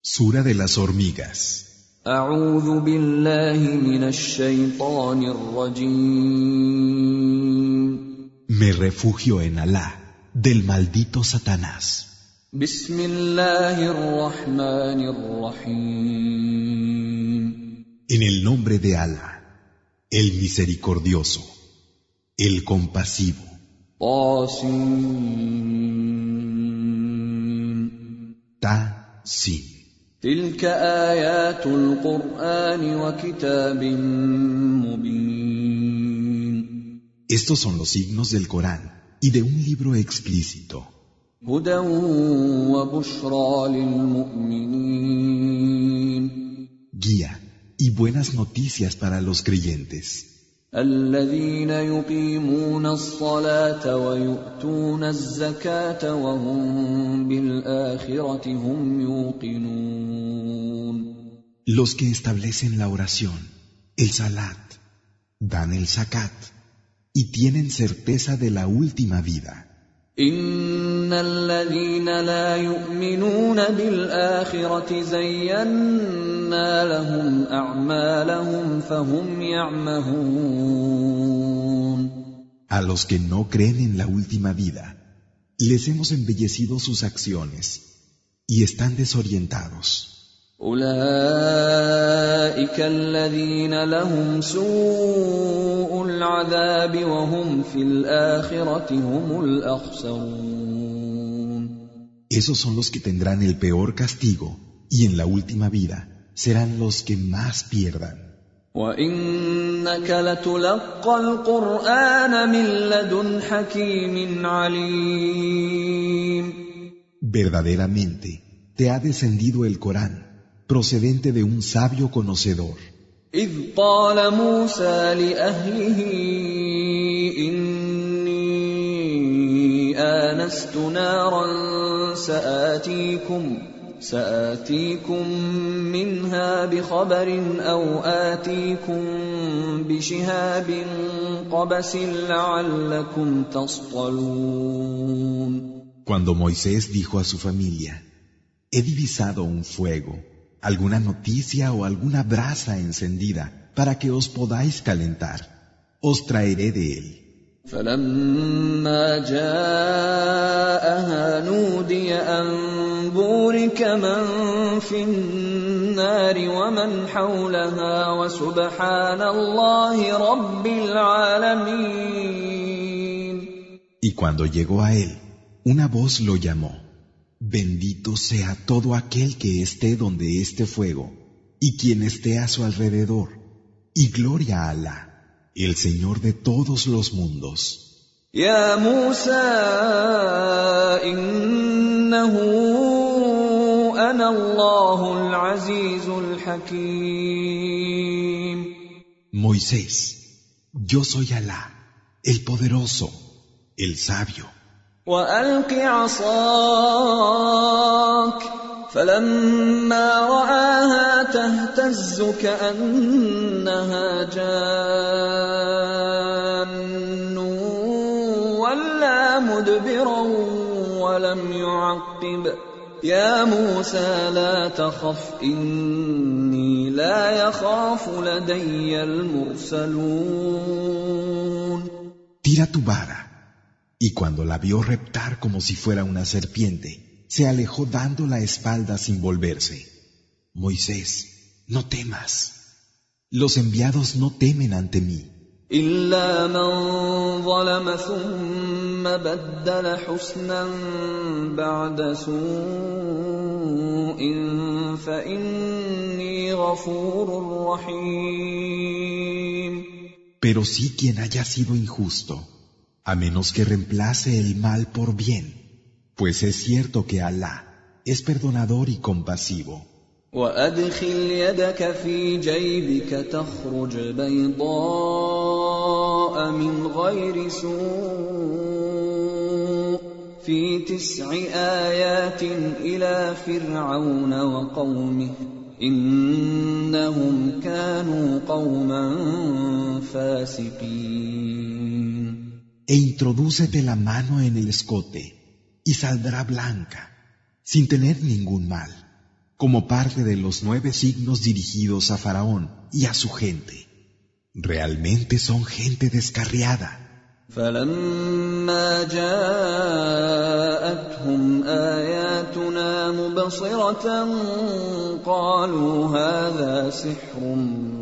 Sura de las hormigas. أعوذ بالله من الشيطان الرجيم. Me refugio en Alá, del maldito Satanás. بسم الله الرحمن الرحيم. En el nombre de Alá, el misericordioso, el compasivo. Ta-sin. تلك آيات القرآن وكتاب مبين. Estos son los signos del Corán y de un libro explícito. هدى وبشرى للمؤمنين. Guía y buenas noticias para los creyentes. الذين يقيمون الصلاة ويؤتون الزكاة وهم بالآخرة هم يوقنون. Los que establecen la oración, el salat, dan el zakat y tienen certeza de la última vida. إن الذين لا يؤمنون بالآخرة زينا لهم أعمالهم فهم يعمهون. A los que no creen en la última vida, les hemos embellecido sus acciones y están desorientados. أولئك الذين لهم سوء العذاب وهم في الآخرة هم الأخسرون. Esos son los que tendrán el peor castigo y en la última vida serán los que más pierdan. وإنك لتلقى القرآن من لدن حكيم عليم. Verdaderamente te ha descendido el Corán procedente de un sabio conocedor. إذ قال موسى لأهله إني آنست نارا سآتيكم منها بخبر أو آتيكم بشهاب قبس لعلكم تصطلون. Cuando Moisés dijo a su familia: he divisado un fuego, alguna noticia o alguna brasa encendida para que os podáis calentar. Os traeré de él. فلما جاءها نودي أن بورك من في النار ومن حولها وسبحان الله رب العالمين. Y cuando llegó a él, una voz lo llamó: bendito sea todo aquel que esté donde esté fuego y quien esté a su alrededor, y gloria a Alá, el Señor de todos los mundos. يا موسى إنه أنا الله العزيز الحكيم. Moisés, yo soy Alá, el poderoso, el sabio. وألق عصاك فلما رآها تهتز كأنها جان ولا مدبرا ولم يعقب يا موسى لا تخف إني لا يخاف لدي المرسلون. Tira tu vara. Y cuando la vio reptar como si fuera una serpiente, se alejó dando la espalda sin volverse. Moisés, no temas. Los enviados no temen ante mí. إلا من ظلم ثم بدل حسنا بعد سوء فإني غفور رحيم. Pero sí quien haya sido injusto, a menos que reemplace el mal por bien, pues es cierto que Alá es perdonador y compasivo. وأدخل يدك في جيبك تخرج بيضاء من غير سوء في 9 آيات إلى فرعون وقومه إنهم كانوا قوما فاسقين. E introdúcete la mano en el escote y saldrá blanca, sin tener ningún mal, como parte de los 9 signos dirigidos a Faraón y a su gente. Realmente son gente descarriada. فلما جاءتهم آياتنا مبصرة قالوا هذا سحر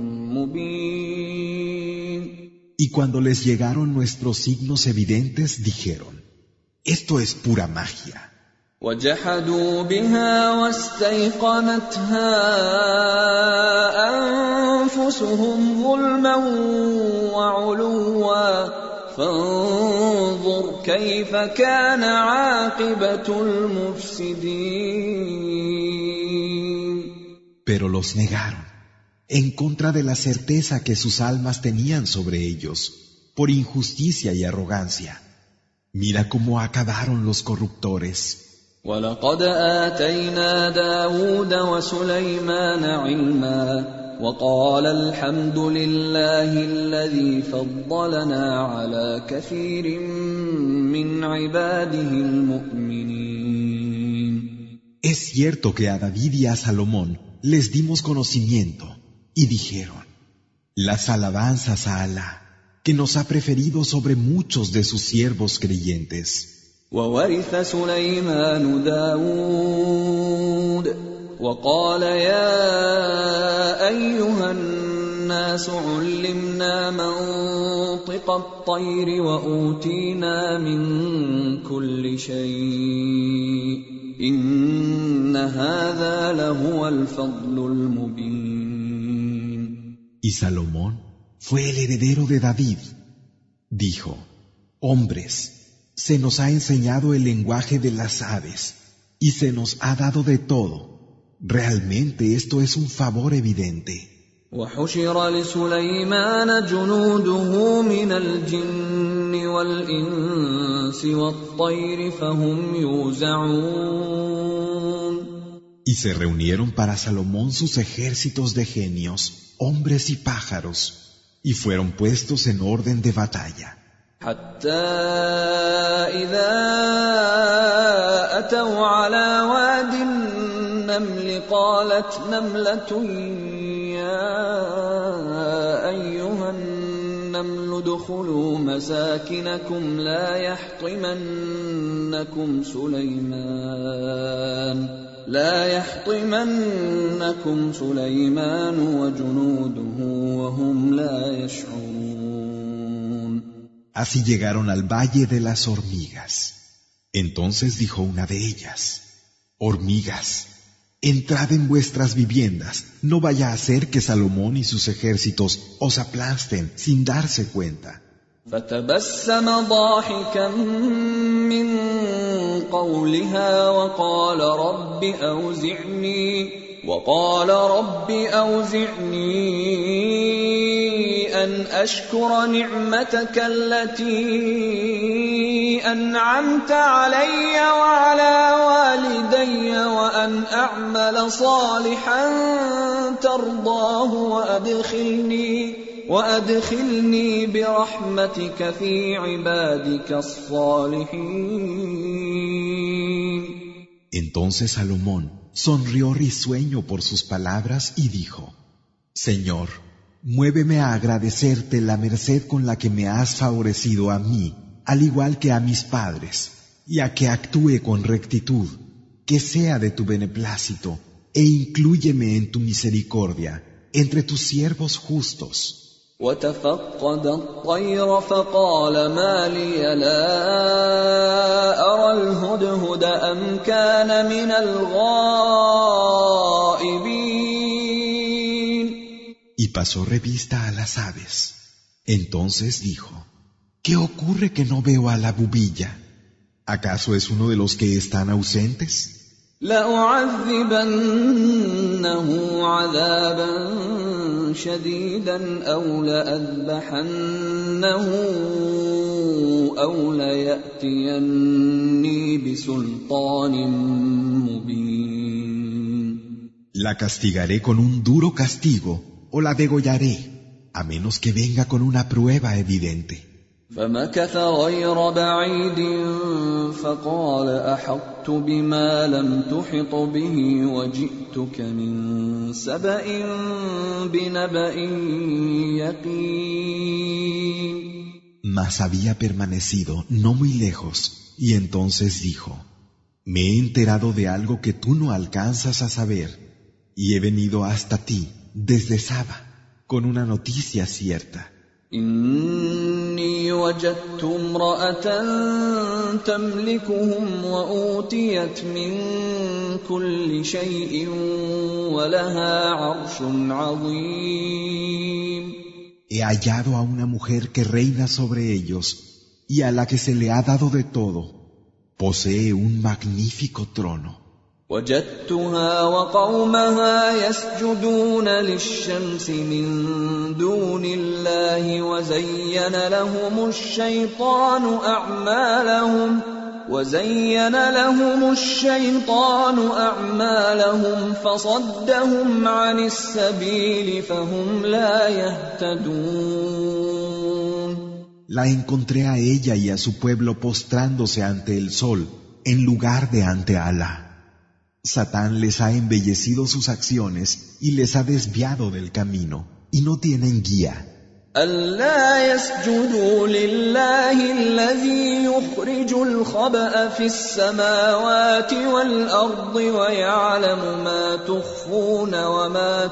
مبين. Y cuando les llegaron nuestros signos evidentes, dijeron: esto es pura magia. وجحدوا بها واستيقنتها أنفسهم ظلما وعلوا فانظر كيف كان عاقبة المفسدين. Pero los negaron, en contra de la certeza que sus almas tenían sobre ellos, por injusticia y arrogancia. Mira cómo acabaron los corruptores. وَلَقَدْ آتَيْنَا دَاوُودَ وَسُلَيْمَانَ عِلْمًا وَقَالَ الْحَمْدُ لِلَّهِ الَّذِي فَضَّلَنَا عَلَى كَثِيرٍ مِّنْ عِبَادِهِ الْمُؤْمِنِينَ. Es cierto que a David y a Salomón les dimos conocimiento y dijeron: las alabanzas a Alá, que nos ha preferido sobre muchos de sus siervos creyentes. وَوَرِثَ سُلَيْمَانُ دَاوُودَ وَقَالَ يَا أَيُّهَا النَّاسُ عُلِّمْنَا مَنطِقَ الطَّيْرِ وَأُوتِينَا مِن كُلِّ شَيْءٍ إِنَّ هَذَا لَهُوَ الْفَضْلُ الْمُبِينُ. Y Salomón fue el heredero de David. Dijo: hombres, se nos ha enseñado el lenguaje de las aves y se nos ha dado de todo. Realmente esto es un favor evidente. وحشر لسليمان جنوده من الجن والإنس والطير فهم يوزعون. Y se reunieron para Salomón sus ejércitos de genios, hombres y pájaros, y fueron puestos en orden de batalla. حتى إذا أتوا على واد النمل قالت نملة يا أيها النمل ادخلوا مساكنكم لا يحطمنكم سليمان وجنوده وهم لا يشعرون. Así llegaron al valle de las hormigas. Entonces dijo una de ellas: hormigas, entrad en vuestras viviendas, no vaya a ser que Salomón y sus ejércitos os aplasten sin darse cuenta. فتبسم ضاحكا من قولها وقال رب أوزعني أن أشكر نعمتك التي أنعمت علي وعلى والدي وأن أعمل صالحا ترضاه وأدخلني برحمتك في عبادك الصالحين. Entonces Salomón sonrió risueño por sus palabras y dijo: Señor, muéveme a agradecerte la merced con la que me has favorecido a mí, al igual que a mis padres, y a que actúe con rectitud, que sea de tu beneplácito, e inclúyeme en tu misericordia, entre tus siervos justos. وتفقد الطير فقال ما لي لا أرى الهدهد أم كان من الغائبين. Y pasó revista a las aves. Entonces dijo: ¿qué ocurre que no veo a la bubilla? ¿Acaso es uno de los que están ausentes? لأعذبنه عذابا شديدا أو لأذبحنه أو ليأتيني بسلطان مبين. La castigaré con un duro castigo o la degollaré, a menos que venga con una prueba evidente. فمكث غير بعيد فقال أحطت بما لم تحط به وجئتك من سبأ بنبأ يقين. Mas había permanecido no muy lejos, y entonces dijo: Me he enterado de algo que tú no alcanzas a saber, y he venido hasta ti desde Saba con una noticia cierta. إني وجدت امرأة تملكهم وأوتيت من كل شيء ولها عرش عظيم. He hallado a una mujer que reina sobre ellos y a la que se le ha dado de todo. Posee un magnífico trono. وجدتها وقومها يسجدون للشمس من دون الله وزين لهم الشيطان أعمالهم فصدهم عن السبيل فهم لا يهتدون. La encontré a ella y a su pueblo postrándose ante el sol en lugar de ante Alá. Satán les ha embellecido sus acciones y les ha desviado del camino, y no tienen guía. ألا يسجدوا لله الذي يخرج الخبأ في السماوات والأرض ويعلم ما تخفون وما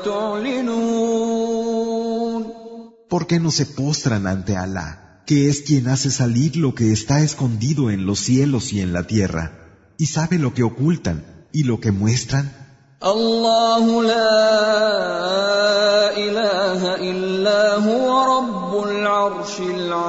تعلنون. ¿Por qué no se postran ante Alá, que es quien hace salir lo que está escondido en los cielos y en la tierra, y sabe lo que ocultan y lo que muestran? الله لا إله إلا هو رب العرش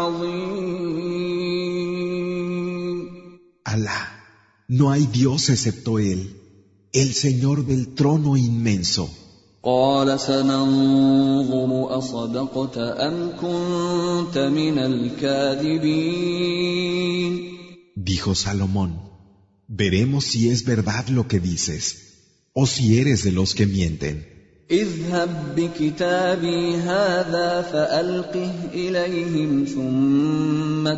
العظيم. Alá, no hay Dios excepto Él, el Señor del trono inmenso. قال سننظر أصدقت أم كنت من الكاذبين. Dijo Salomón: Veremos si es verdad lo que dices, o si eres de los que mienten. اذهب بكتابي هذا فألقه إليهم ثم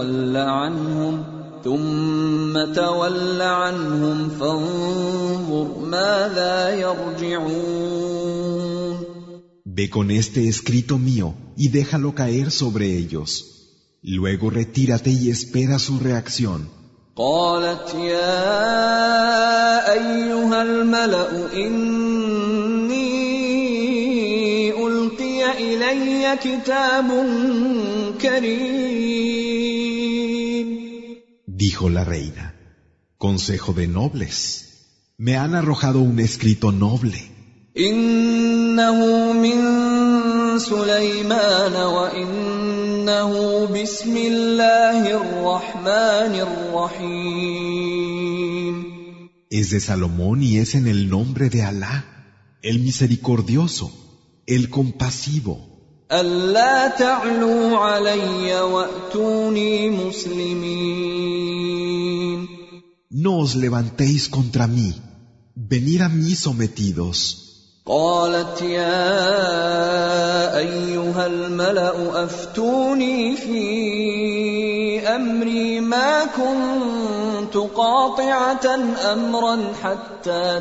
تول عنهم فانظر ماذا يرجعون. Ve con este escrito mío y déjalo caer sobre ellos. Luego retírate y espera su reacción. قالت يا أيها الملأ إني ألقي إلي كتاب كريم. Dijo la reina: Consejo de nobles, me han arrojado un escrito noble. إنه من سليمان وإنه بسم الله الرحمن الرحيم. Es de Salomón y es en el nombre de Alá, el misericordioso, el compasivo. ألا تعلوا علي وأتوني مسلمين. No os levantéis contra mí, venid a mí sometidos. قالت يا أيها الملأ أفتوني في أمري ما كنت قاطعة أمرا حتى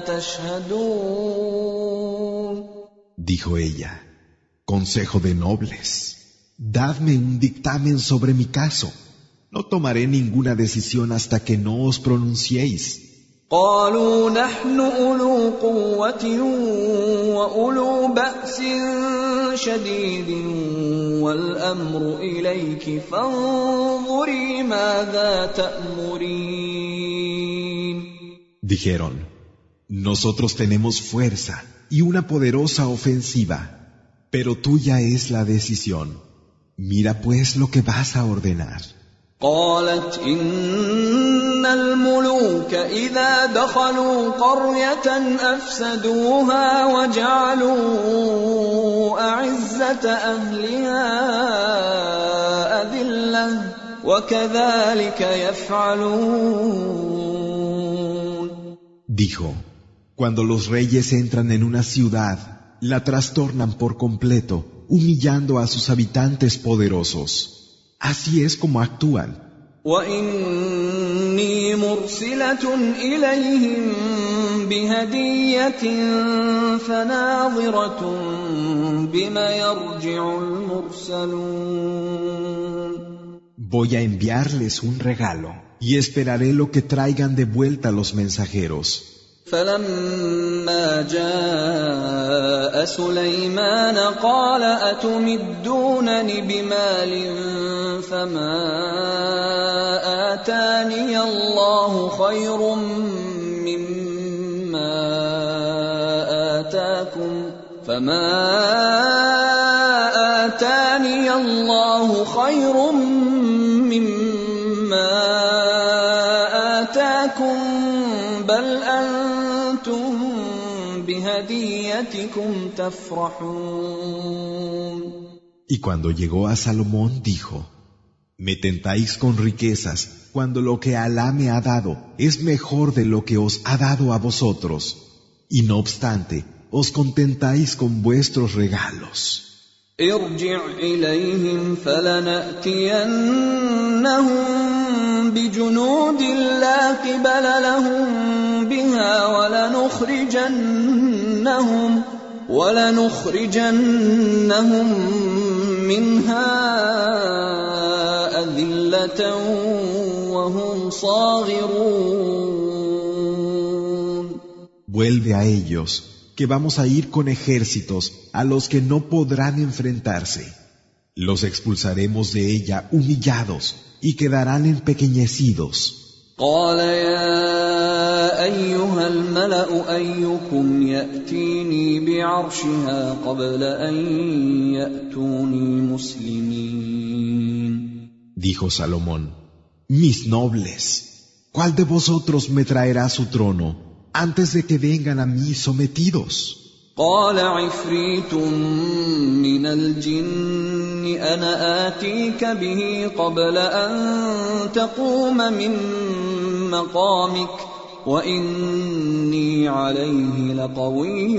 تشهدون. Dijo ella: Consejo de nobles, dadme un dictamen sobre mi caso. No tomaré ninguna decisión hasta que no os pronunciéis. قالوا نحن أولو قوة وأولو بأس شديد والأمر إليك فانظري ماذا تأمرين. Dijeron: Nosotros tenemos fuerza y una poderosa ofensiva, pero tuya es la decisión. Mira pues lo que vas a ordenar. قالت إن الملوك إذا دخلوا قرية أفسدوها وجعلوا أعزة أهلها أذلة وكذلك يفعلون. Dijo: Cuando los reyes entran en una ciudad, la trastornan por completo, humillando a sus habitantes poderosos. Así es como actúan. وَإِنِّي مُرْسِلَةٌ إِلَيْهِمْ بِهَدِيَّةٍ فَنَاظِرَةٌ بِمَ يَرْجِعُ الْمُرْسَلُونَ. Voy a enviarles un regalo y esperaré lo que traigan de vuelta los mensajeros. فَلَمَّا جَاءَ سُلَيْمَانَ قَالَ أَتُمِدُّونَنِ بِمَالٍ فَمَا آتَانِيَ اللَّهُ خَيْرٌ مِّمَّا آتَاكُم بَلْ أَنتُم بِهَدِيَّتِكُمْ تَفْرَحُونَ. Y cuando llegó a Salomón dijo: Me tentáis con riquezas cuando lo que Alá me ha dado es mejor de lo que os ha dado a vosotros, y no obstante os contentáis con vuestros regalos. ارجع إليهم فلنأتينهم بجنود لا قبل لهم بها ولنخرجنهم منها أذلة وهم صاغرون. Vuelve a ellos, que vamos a ir con ejércitos a los que no podrán enfrentarse. Los expulsaremos de ella humillados y quedarán empequeñecidos. قال يا أيها الملأ أيكم يأتيني بعرشها قبل أن يأتوني مسلمين. Dijo Salomón: Mis nobles, ¿cuál de vosotros me traerá su trono antes de que vengan a mí sometidos? قال عفريت من الجن أنا آتيك به قبل أن تقوم من مقامك وإني عليه لقوي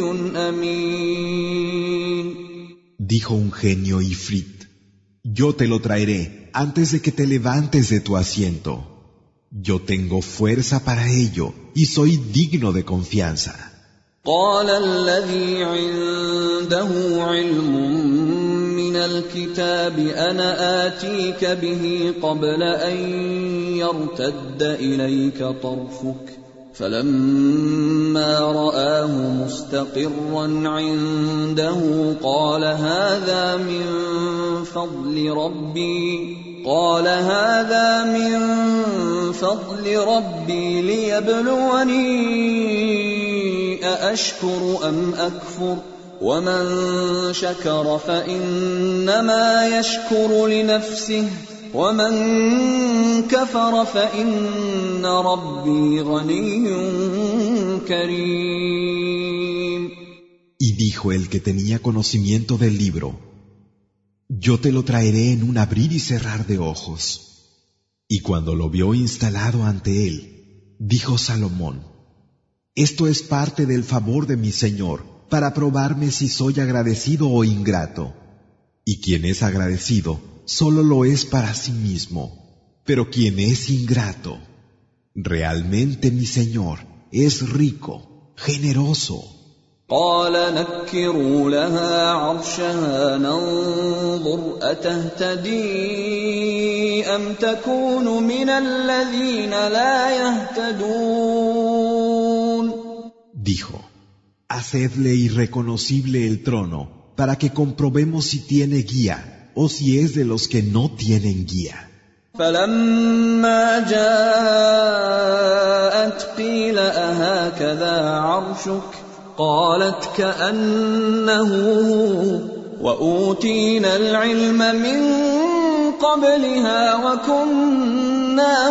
أمين. Dijo un genio Ifrit: Yo te lo traeré antes de que te levantes de tu asiento. Yo tengo fuerza para ello y soy digno de confianza. قال الذي عنده علم من الكتاب أنا آتيك به قبل أن يرتد إليك طرفك فلما رآه مستقرا عنده قال هذا من فضل ربي ليبلوني أأشكر أم أكفر ومن شكر فإنما يشكر لنفسه ومن كفر فإن ربي غني كريم. Y dijo el que tenía conocimiento del libro: Yo te lo traeré en un abrir y cerrar de ojos. Y cuando lo vio instalado ante él, dijo Salomón: Esto es parte del favor de mi Señor, para probarme si soy agradecido o ingrato. Y quien es agradecido, solo lo es para sí mismo. Pero quien es ingrato, realmente mi Señor es rico, generoso. قال نكروا لها عرشها ننظر أتهتدي أم تكون من الذين لا يهتدون. Dijo: Hacedle irreconocible el trono para que comprobemos si tiene guía o si es de los que no tienen guía. فلما جاءت قيل أهكذا عرشك قالت كأنه وأوتينا العلم من قبلها وكنا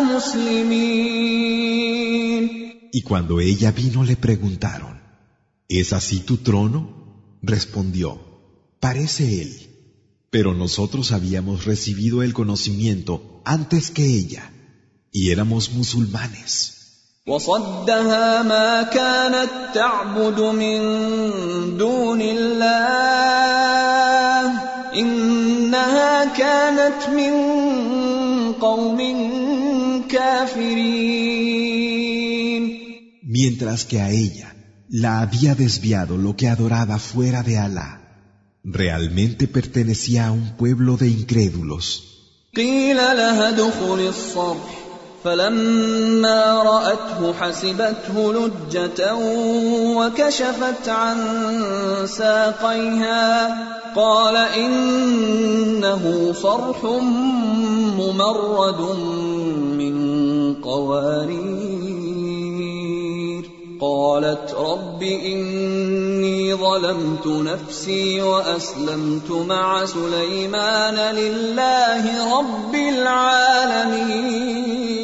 مسلمين. Y cuando ella vino le preguntaron: ¿Es así tu trono? Respondió: Parece él, pero nosotros habíamos recibido el conocimiento antes que ella y éramos musulmanes. وصدها ما كانت تعبد من دون الله إنها كانت من قوم كافرين. Mientras que a ella la había desviado lo que adoraba fuera de Alá, realmente pertenecía a un pueblo de incrédulos. قيل لها ادخل الصرح فلما رأته حسبته لجة وكشفت عن ساقيها قال إنه صرح ممرد من قوارير قالت رب إني ظلمت نفسي وأسلمت مع سليمان لله رب العالمين.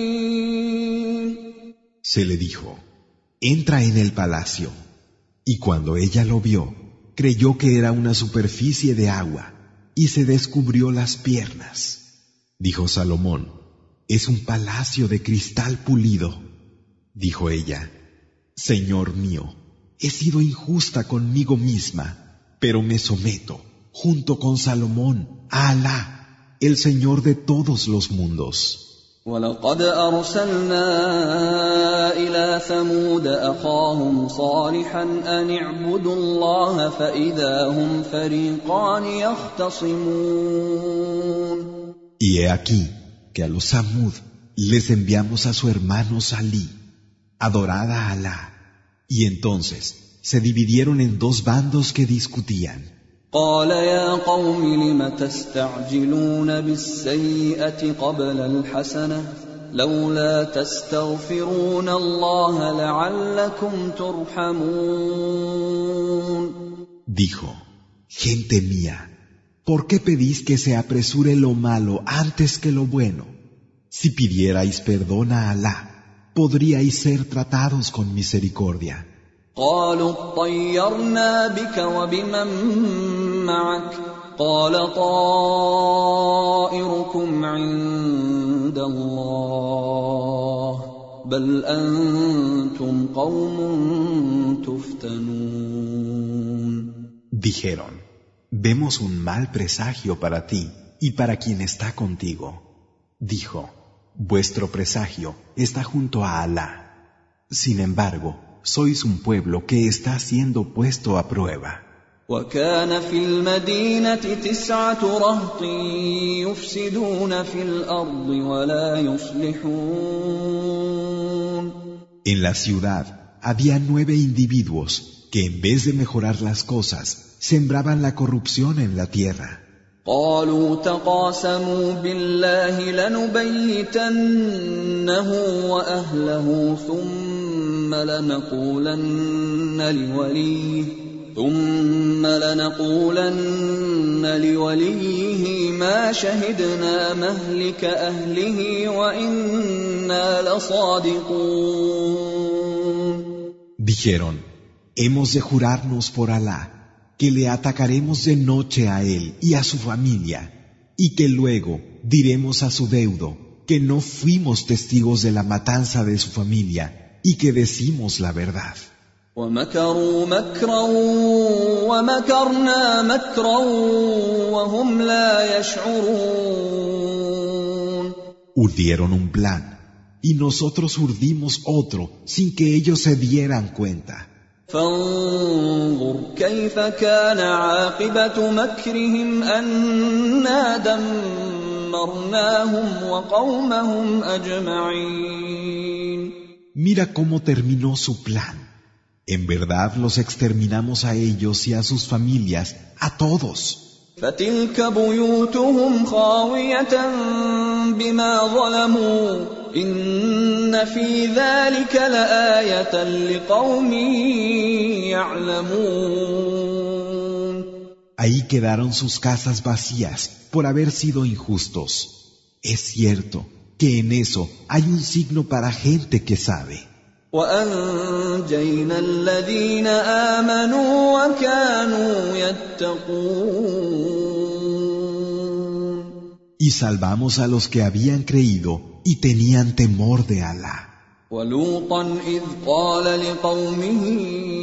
Se le dijo, entra en el palacio. Y cuando ella lo vio, creyó que era una superficie de agua y se descubrió las piernas. Dijo Salomón, es un palacio de cristal pulido. Dijo ella, Señor mío, he sido injusta conmigo misma, pero me someto, junto con Salomón, a Alá, el Señor de todos los mundos. وَلَقَدْ أَرْسَلْنَا إِلَى ثَمُودَ أَخَاهُمْ صَالِحًا أَنِ اعْبُدُوا اللَّهَ فَإِذَا هُمْ فَرِيقَانِ يَخْتَصِمُونَ. Y he aquí que a los Samud les enviamos a su hermano Salí, adorad a Alá, y entonces se dividieron en dos bandos que discutían. قال يا قوم لم تستعجلون بالسيئة قبل الحسنة لولا تستغفرون الله لعلكم ترحمون. Dijo, gente mía, ¿por qué pedís que se apresure lo malo antes que lo bueno? Si pidierais perdón a Alá, podríais ser tratados con misericordia. قالوا اطيرنا بك وبمن معك قال طائركم عند الله بل أنتم قوم تفتنون. Dijeron, vemos un mal presagio para ti y para quien está contigo. Dijo, vuestro presagio está junto a Alá. Sin embargo, sois un pueblo que está siendo puesto a prueba. وكان في المدينة 9 رهط يفسدون في الأرض ولا يصلحون. En la ciudad había 9 individuos que en vez de mejorar las cosas, sembraban la corrupción en la tierra. قالوا تقاسموا بالله لنبيتنه وأهله ثم لنقولن لوليه ما شهدنا مهلك أهله وإنا لصادقون. Dijeron, hemos de jurarnos por Alá que le atacaremos de noche a él y a su familia, y que luego diremos a su deudo que no fuimos testigos de la matanza de su familia y que decimos la verdad. وَمَكَرُوا مَكْرًا وَمَكَرْنَا مَكْرًا وَهُمْ لَا يَشْعُرُونَ. Urdieron un plan, y nosotros urdimos otro sin que ellos se dieran cuenta. فانظر كيف كان عاقبة مكرهم أنا دمرناهم وقومهم أجمعين. Mira cómo terminó su plan. En verdad los exterminamos a ellos y a sus familias, a todos. فتلك بيوتهم خاوية بما ظلموا إن في ذلك لآية لقوم يعلمون. Ahí quedaron sus casas vacías por haber sido injustos. Es cierto que en eso hay un signo para gente que sabe. وأنجينا الذين آمنوا وكانوا يتقون. Y salvamos a los que habían creído y tenían temor de Alá. ولوطا إذ قال لقومه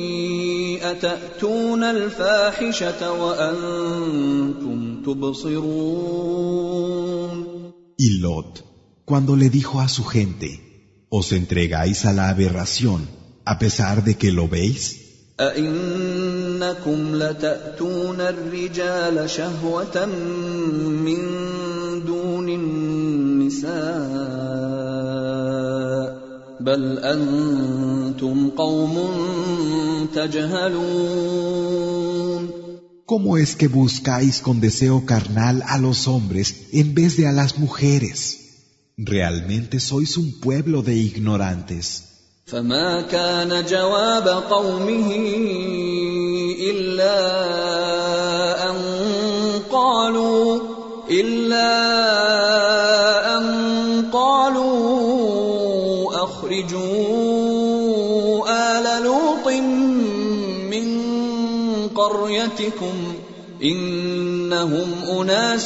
أتأتون الفاحشة وأنتم تبصرون. Y Lot, cuando le dijo a su gente, ¿os entregáis a la aberración a pesar de que lo veis? أَإِنَّكُمْ لَتَأْتُونَ الرِّجَالَ شَهْوَةً مِّن دُونِ النِّسَاءِ بَلْ أَنْتُمْ قَوْمٌ تَجْهَلُونَ ¿Cómo es que buscáis con deseo carnal a los hombres en vez de a las mujeres? Realmente sois un pueblo de ignorantes. فما كان جواب قومه إلا أن قالوا أخرجوا آل لوط من قريتكم إنهم أناس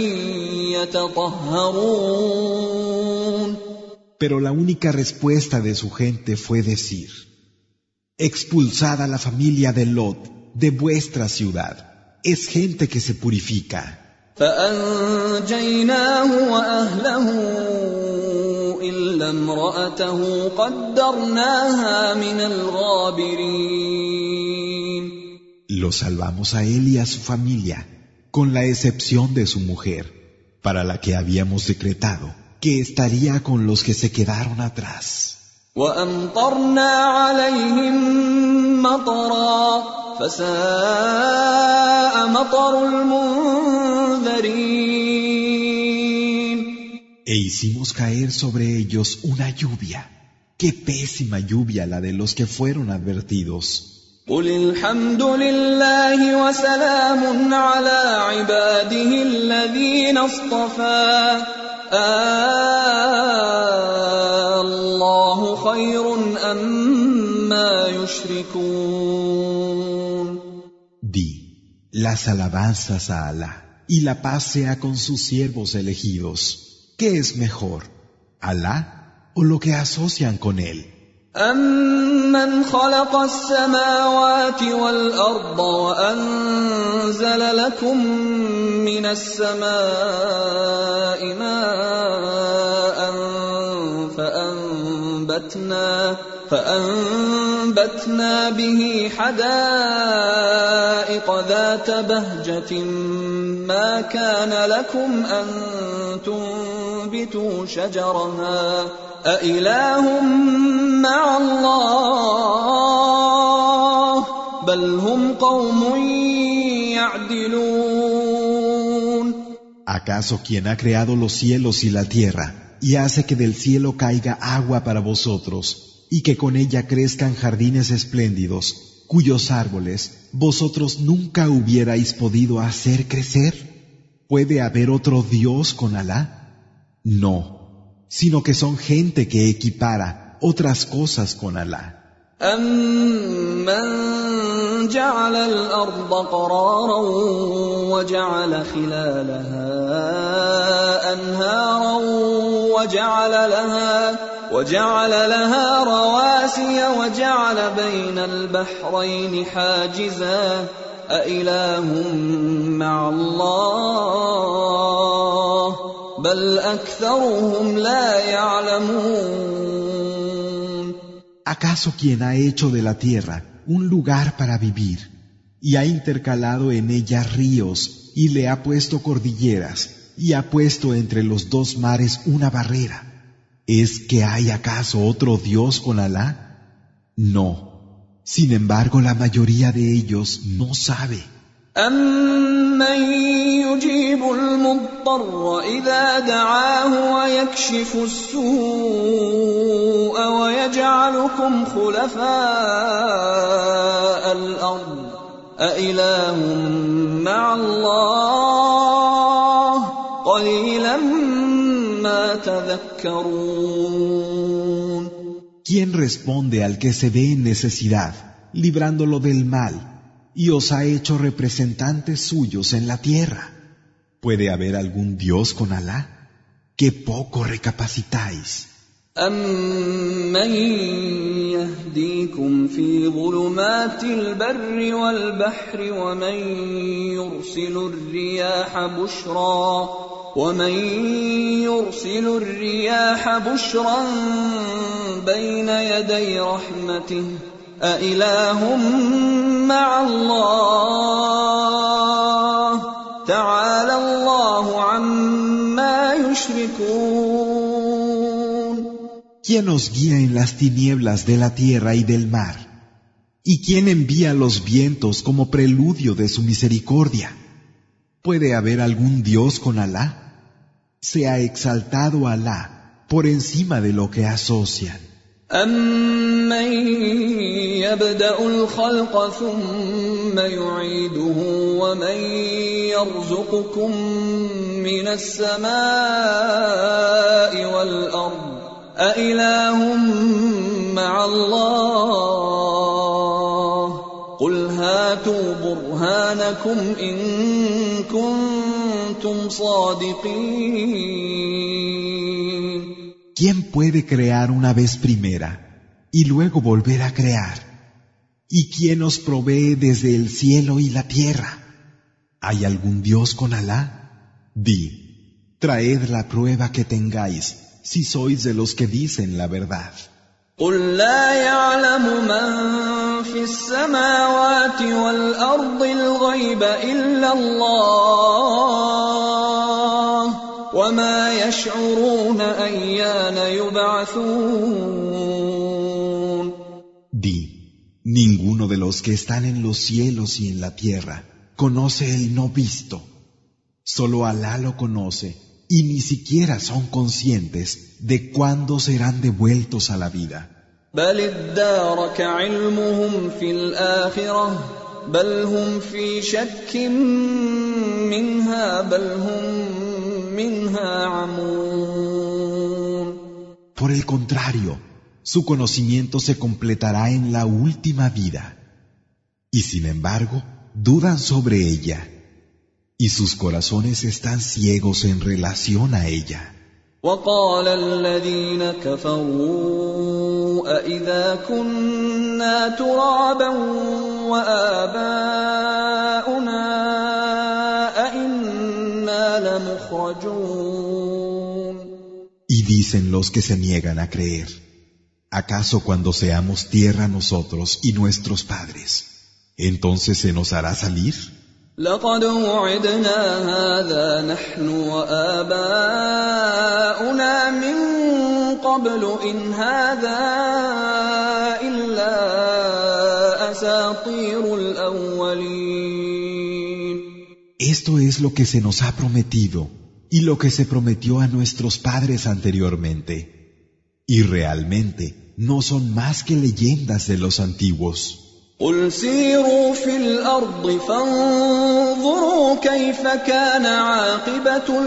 يتطهرون. Pero la única respuesta de su gente fue decir: expulsad a la familia de Lot de vuestra ciudad, es gente que se purifica. فأنجيناه وأهله إلا امرأته قدرناها من الغابرين. Lo salvamos a él y a su familia, con la excepción de su mujer, para la que habíamos decretado que estaría con los que se quedaron atrás. وأمطرنا عليهم مطرا فساء مطر المنذرين. E hicimos caer sobre ellos una lluvia. ¡Qué pésima lluvia la de los que fueron advertidos! قل الحمد لله وسلام على عباده الذين اصطفى الله خير أما يشركون. Di, las alabanzas a Alá y la paz sea con sus siervos elegidos. ¿Qué es mejor, Alá o lo que asocian con él? أَمَّنْ خَلَقَ السَّمَاوَاتِ وَالْأَرْضَ وَأَنزَلَ لَكُم مِّنَ السَّمَاءِ مَاءً فَأَنبَتْنَا بِهِ حَدَائِقَ ذَاتَ بَهْجَةٍ مَّا كَانَ لَكُمْ أَن تُنبِتُوا شَجَرَهَا أَإِلَٰهٌ مَّعَ اللَّهِ بَلْ هُمْ قَوْمٌ يَعْدِلُونَ. ¿Acaso quien ha creado los cielos y la tierra y hace que del cielo caiga agua para vosotros y que con ella crezcan jardines espléndidos, cuyos árboles vosotros nunca hubierais podido hacer crecer? ¿Puede haber otro Dios con Alá? No, sino que son gente que equipara otras cosas con Alá. أَمَّنْ جَعَلَ الْأَرْضَ قَرَارًا وَجَعَلَ خِلَالَهَا أَنْهَارًا وَجَعَلَ لَهَا رَوَاسِيَ وَجَعَلَ بَيْنَ الْبَحْرَيْنِ حَاجِزًا أَإِلَٰهٌ مَّعَ اللَّهِ بَلْ أَكْثَرُهُمْ لَا يَعْلَمُونَ. ¿Acaso quien ha hecho de la tierra un lugar para vivir y ha intercalado en ella ríos y le ha puesto cordilleras y ha puesto entre los dos mares una barrera, ¿es que hay acaso otro Dios con Alá? No. Sin embargo, la mayoría de ellos no sabe. أَمَّن يُجِيبُ الْمُضْطَرَّ إِذَا دَعَاهُ وَيَكْشِفُ السُّوءَ وَيَجْعَلُكُمْ خُلَفَاءَ الْأَرْضِ أَإِلَٰهٌ مَّعَ اللَّهِ قَلِيلًا مَّا تَذَكَّرُونَ. ¿Quién responde al que se ve en necesidad, librándolo del mal, y os ha hecho representantes suyos en la tierra? ¿Puede haber algún Dios con Alá? ¡Qué poco recapacitáis! أَمَّن يَهْدِيكُمْ فِي ظُلُمَاتِ الْبَرِّ وَالْبَحْرِ وَمَن ومن يرسل الرياح بشرا بين يدي رحمته أإله مع الله تعالى الله عما يشركون. ¿Quién os guía en las tinieblas de la tierra y del mar? ¿Y quién envía los vientos como preludio de su misericordia? ¿Puede haber algún Dios con Alá? Sea exaltado Alá por encima de lo que asocian. أَمَّن يَبْدَأُ الْخَلْقَ ثُمَّ يُعِيدُهُ وَمَن يَرْزُقُكُم مِّنَ السَّمَاءِ وَالْأَرْضِ أَإِلَٰهٌ مَّعَ اللَّهِ قُلْ هَاتُوا بُرْهَانَكُمْ إِن كُنتُمْ صَادِقِينَ. ¿Quién puede crear una vez primera y luego volver a crear? ¿Y quién os provee desde el cielo y la tierra? ¿Hay algún Dios con Alá? Di, traed la prueba que tengáis, si sois de los que dicen la verdad. قُل لَّا يَعْلَمُ مَن فِي السَّمَاوَاتِ وَالْأَرْضِ الْغَيْبَ إِلَّا اللَّهُ وَمَا يَشْعُرُونَ أَيَّانَ يُبْعَثُونَ. Di, ninguno de los que están en los cielos y en la tierra conoce el no visto. Solo Alá lo conoce y ni siquiera son conscientes de cuándo serán devueltos a la vida. بَلِ ادَّارَكَ عِلْمُهُمْ فِي الْآخِرَةِ بَلْ هُمْ فِي شَكٍّ مِّنْهَا بَلْ هُمْ مِنْهَا عَمُونَ. Por el contrario, su conocimiento se completará en la última vida. Y sin embargo, dudan sobre ella. Y sus corazones están ciegos en relación a ella. وَقَالَ الَّذِينَ كَفَرُوا أَإِذَا كُنَّا تُرَابًا وَآبَاؤُنَا أَإِنَّا لَمُخْرَجُونَ. Y dicen los que se niegan a creer, ¿acaso cuando seamos tierra nosotros y nuestros padres, entonces se nos hará salir? لَقَدْ وُعِدْنَا هَٰذَا نَحْنُ وَآبَاؤُنَا مِن قَبْلُ إِنْ هَٰذَا إِلَّا أَسَاطِيرُ الْأَوَّلِينَ. Esto es lo que se nos ha prometido y lo que se prometió a nuestros padres anteriormente. Y realmente no son más que leyendas de los antiguos. قُلْ سِيرُوا فِي الْأَرْضِ فَانظُرُوا كَيْفَ كَانَ عَاقِبَةُ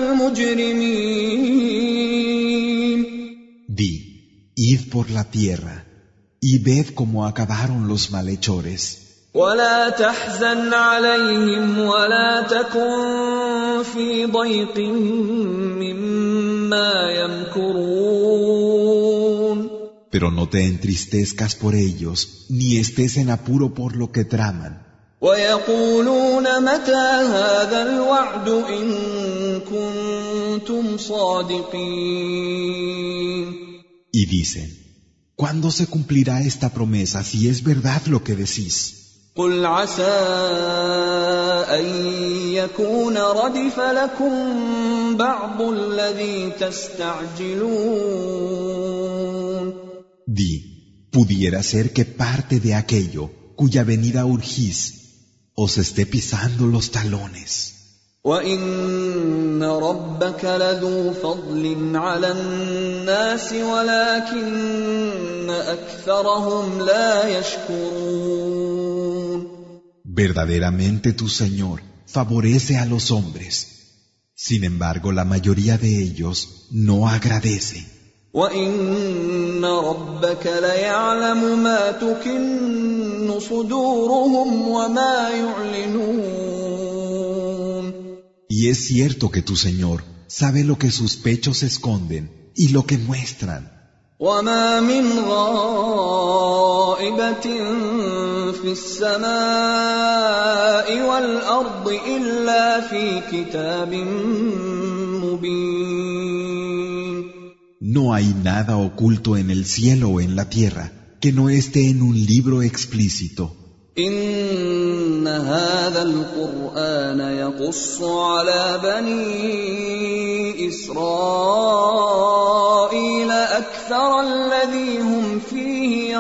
الْمُجْرِمِينَ. Di, id por la tierra y ved cómo acabaron los malhechores. وَلَا تَحْزَنْ عَلَيْهِمْ وَلَا تَكُنْ فِي ضَيْقٍ مِّمَّا يَمْكُرُونَ. Pero no te entristezcas por ellos, ni estés en apuro por lo que traman. وَيَقُولُونَ مَتَىٰ هَٰذَا الْوَعْدُ إِن كُنتُمْ صَادِقِينَ. Y dicen, ¿cuándo se cumplirá esta promesa si es verdad lo que decís? قُلْ عَسَىٰ أَن يَكُونَ رَدِفَ لَكُم بَعْضُ الَّذِي تَسْتَعْجِلُونَ. Di, pudiera ser que parte de aquello cuya venida urgís os esté pisando los talones. وَإِنَّ رَبَّكَ لَذُو فَضْلٍ عَلَى النَّاسِ وَلَٰكِنَّ أَكْثَرَهُمْ لَا يَشْكُرُونَ. Verdaderamente tu Señor favorece a los hombres. Sin embargo, la mayoría de ellos no agradece. وَإِنَّ رَبَّكَ لَيَعْلَمُ مَا تُكِنُّ صُدُورُهُمْ وَمَا يُعْلِنُونَ. Y es cierto que tu Señor sabe lo que sus pechos esconden y lo que muestran. وَمَا مِنْ غَائِبَةٍ فِي السَّمَاءِ وَالْأَرْضِ إِلَّا فِي كِتَابٍ مبين. No hay nada oculto en el cielo o en la tierra que no esté en un libro explícito. إن هذا القرآن يقص على بني إسرائيل أكثر الذي هم فيه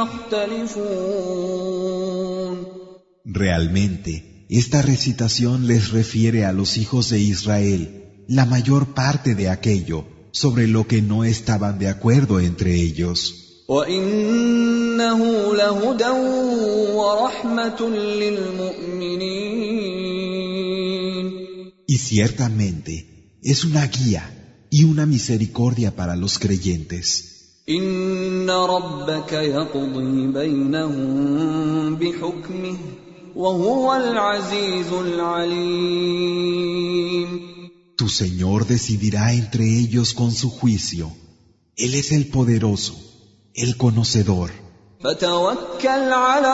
يختلفون. Realmente, esta recitación les refiere a los hijos de Israel la mayor parte de aquello sobre lo que no estaban de acuerdo entre ellos. وَإِنَّهُ لَهُدًى وَرَحْمَةٌ لِّلْمُؤْمِنِينَ. Y ciertamente es una guía y una misericordia para los creyentes. إِنَّ رَبَّكَ يَقْضِي بَيْنَهُم بِحُكْمِهِ وَهُوَ الْعَزِيزُ الْعَلِيمُ. Tu Señor decidirá entre ellos con su juicio. Él es el poderoso, el conocedor. فَتَوَكَّلْ عَلَى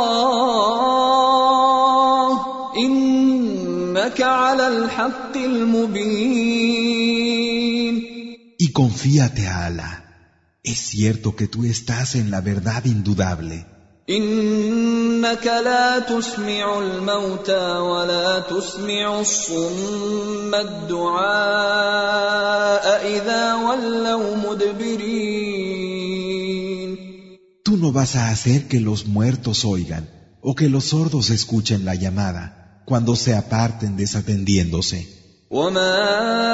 اللَّهِ إِنَّكَ عَلَى الْحَقِّ الْمُبِينِ. Y confíate a Alá. Es cierto que tú estás en la verdad indudable. إِنَّكَ لَا تُسْمِعُ الْمَوْتَى وَلَا تُسْمِعُ الصُّمَّ الدُّعَاءَ إِذَا وَلَّوْا مُدْبِرِينَ. Tú no vas a hacer que los muertos oigan o que los sordos escuchen la llamada cuando se aparten desatendiéndose. وَمَا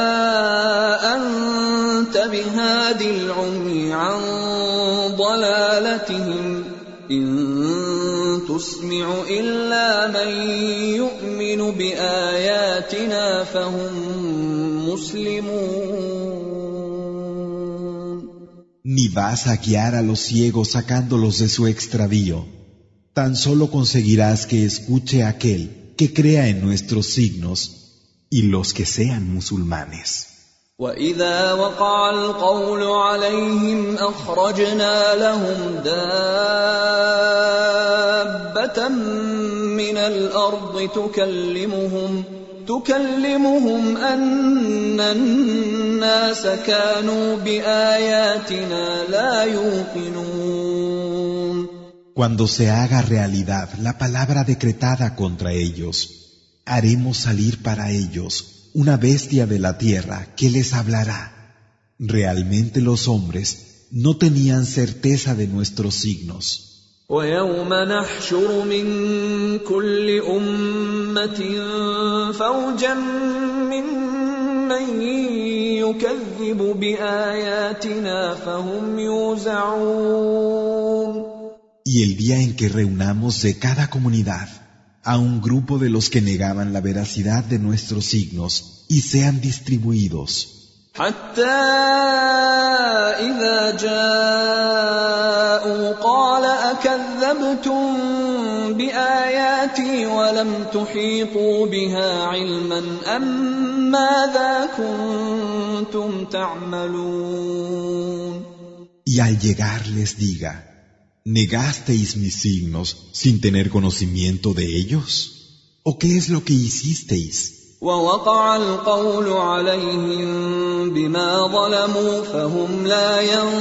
أَنْتَ بِهَادِ الْعُمْيِ عَنْ ضَلَالَتِهِمْ إِن تُسْمِعُ إِلَّا مَن يُؤْمِنُ بِآيَاتِنَا فَهُمْ مُسْلِمُونَ. Ni vas a guiar a los ciegos sacándolos de su extravío. Tan solo conseguirás que escuche aquel que crea en nuestros signos y los que sean musulmanes. وَإِذَا وَقَعَ الْقَوْلُ عَلَيْهِمْ أَخْرَجْنَا لَهُمْ دَابَّةً مِّنَ الْأَرْضِ تُكَلِّمُهُمْ أَنَّ النَّاسَ كَانُوا بِآيَاتِنَا لَا يُوقِنُونَ. Cuando se haga realidad la palabra decretada contra ellos, haremos salir para ellos una bestia de la tierra que les hablará. Realmente los hombres no tenían certeza de nuestros signos. وَيَوْمَ نَحْشُرُ مِن كُلِّ أُمَّةٍ فَوْجًا مِّمَّن يُكَذِّبُ بِآيَاتِنَا فَهُمْ يُوزَعُونَ. Y el día en que reunamos de cada comunidad a un grupo de los que negaban la veracidad de nuestros signos y sean distribuidos. حتى إذا جاءوا قال أكذبتم بآياتي ولم تحيطوا بها علما أم ماذا كنتم تعملون. Y al llegar les diga, ¿negasteis mis signos sin tener conocimiento de ellos? ¿O qué es lo que hicisteis? ووقع القول عليهم بما ظلموا فهم لا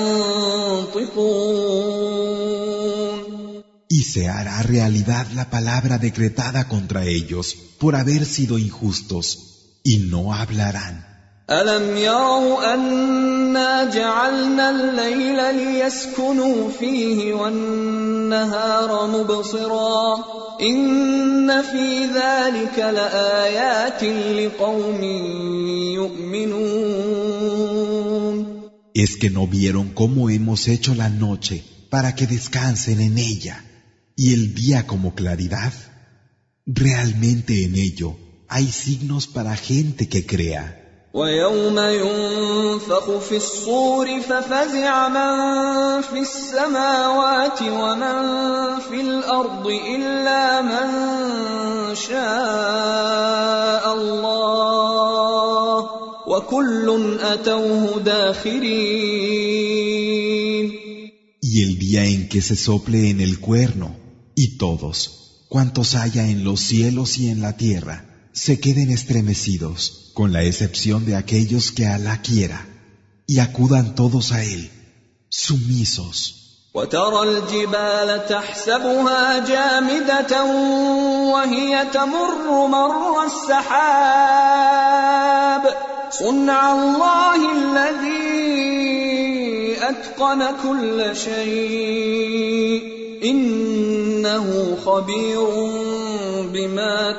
ينطقون. Y se hará realidad la palabra decretada contra ellos por haber sido injustos, y no hablarán. ألم يروا أنا جعلنا الليل ليسكنوا فيه والنهار مبصرا إن في ذلك لآيات لقوم يؤمنون. ¿Es que no vieron cómo hemos hecho la noche para que descansen en ella y el día como claridad? Realmente en ello hay signos para gente que crea. وَيَوْمَ يُنفَخُ فِي الصُّورِ فَفَزِعَ مَن فِي السَّمَاوَاتِ وَمَن فِي الْأَرْضِ إِلَّا مَن شَاءَ اللَّهُ وَكُلٌّ أَتَوْهُ دَاخِرِينَ. Y el día en que se sople en el cuerno, y todos, cuantos haya en los cielos y en la tierra, se queden estremecidos, con la excepción de aquellos que Alá quiera, y acudan todos a Él, sumisos. وترى الجبال تحسبها جامدة وهي تمر مر السحاب صنع الله الذي أتقن كل شيء إنه خبير بما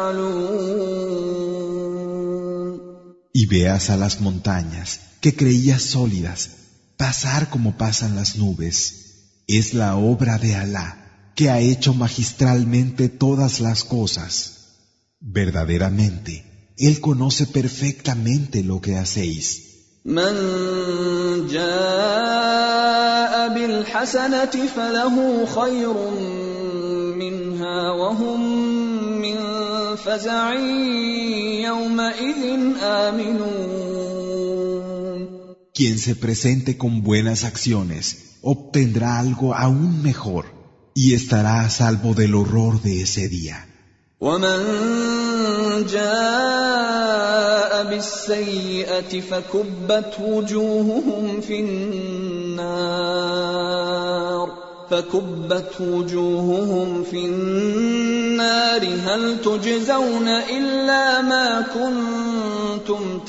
تفعلون. Y veas a las montañas, que creías sólidas, pasar como pasan las nubes. Es la obra de Alá, que ha hecho magistralmente todas las cosas. Verdaderamente, Él conoce perfectamente lo que hacéis. من جاء بالحسنة فله خير منها وهم من فزع يومئذ آمنون. Quien se presente con buenas acciones obtendrá algo aún mejor y estará a salvo del horror de ese día. ومن جاء بالسيئة فكبت وجوههم في النار هل تجزون إلا ما كنتم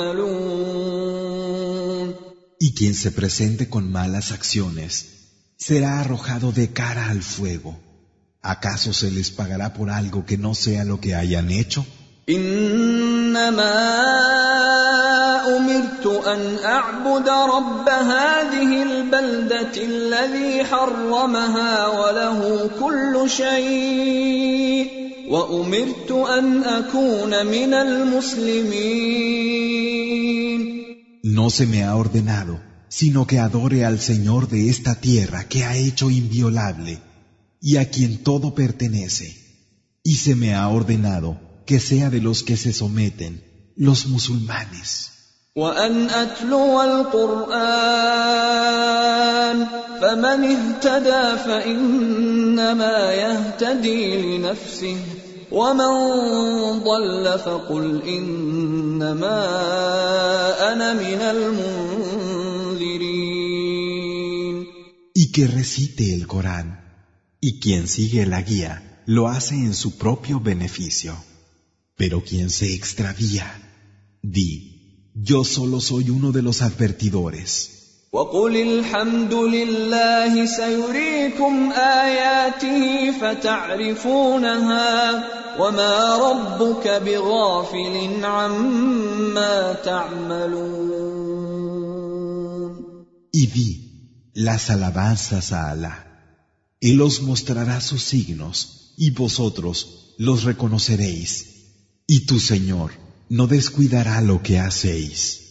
تعملون. Y quien se presente con malas acciones será arrojado de cara al fuego. ¿Acaso se les pagará por algo que no sea lo que hayan hecho? إنما أمرت أن أعبد رب هذه البلدة الذي حرمها وله كل شيء وأمرت أن أكون من المسلمين. No se me ha ordenado, sino que adore al Señor de esta tierra que ha hecho inviolable y a quien todo pertenece, y se me ha ordenado que sea de los que se someten, los musulmanes. وأن أتلو القرآن فمن اهتدى فإنما يهتدي لنفسه ومن ضل فقل إنما أنا من المنذرين. Y que recite el Corán, y quien sigue la guía lo hace en su propio beneficio. Pero quien se extravía, di, yo solo soy uno de los advertidores. وقل الحمد لله سيريكم آياته فتعرفونها وما ربك بغافل عما تعملون. Y di, las alabanzas a Alá. Él os mostrará sus signos y vosotros los reconoceréis. Y tu Señor no descuidará lo que hacéis.